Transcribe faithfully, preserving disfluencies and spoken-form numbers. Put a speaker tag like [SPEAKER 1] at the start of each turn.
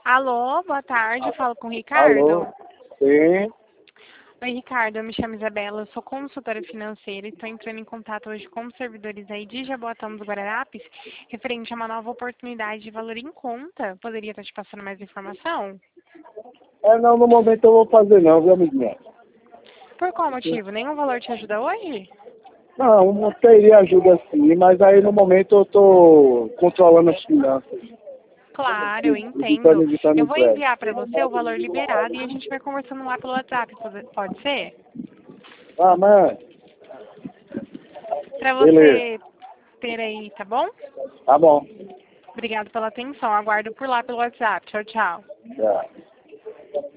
[SPEAKER 1] Alô, boa tarde, eu falo com o
[SPEAKER 2] Alô?
[SPEAKER 1] Ricardo.
[SPEAKER 2] Sim.
[SPEAKER 1] Oi, Ricardo, eu me chamo Isabela, eu sou consultora financeira e estou entrando em contato hoje com os servidores aí de Jaboatão dos Guararapes, referente a uma nova oportunidade de valor em conta. Poderia estar te passando mais informação?
[SPEAKER 2] É, não, no momento eu vou fazer não, viu, amiguinha?
[SPEAKER 1] Por qual motivo? Nenhum valor te ajuda hoje?
[SPEAKER 2] Não, não teria ajuda sim, mas aí no momento eu tô controlando as finanças,
[SPEAKER 1] Claro, eu
[SPEAKER 2] evitando,
[SPEAKER 1] entendo.
[SPEAKER 2] evitando
[SPEAKER 1] Eu
[SPEAKER 2] o
[SPEAKER 1] vou
[SPEAKER 2] crédito.
[SPEAKER 1] enviar para você o valor liberado e a gente vai conversando lá pelo WhatsApp, pode pode ser?
[SPEAKER 2] Ah, mãe,
[SPEAKER 1] Para
[SPEAKER 2] beleza,
[SPEAKER 1] você ter aí, tá bom?
[SPEAKER 2] tá bom.
[SPEAKER 1] Obrigado pela atenção, aguardo por lá pelo WhatsApp. Tchau, tchau.
[SPEAKER 2] Tá.